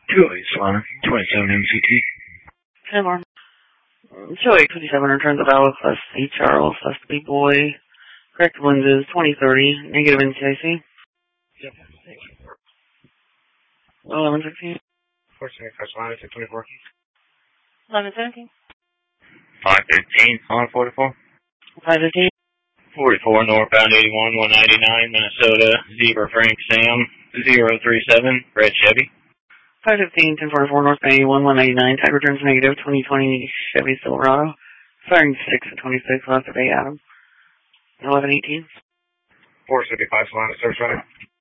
208 Solana, 27 MCT. Hey, Lauren. 20857 returns of Alice, that's the Charles, that's the big boy. Correct lenses, 2030, negative NCIC. Yep, thank you. 1116. 475 Solana, 624. 1117. 515 on 44. 515. 44 northbound 81, 199, Minnesota, Zebra Frank Sam, 037, Red Chevy. 515, 1044 northbound 81, 199, tag returns negative, 2020 Chevy Silverado. Firing 6 at 26, left of 8 Adam. 1118. 475 Solana, service runner.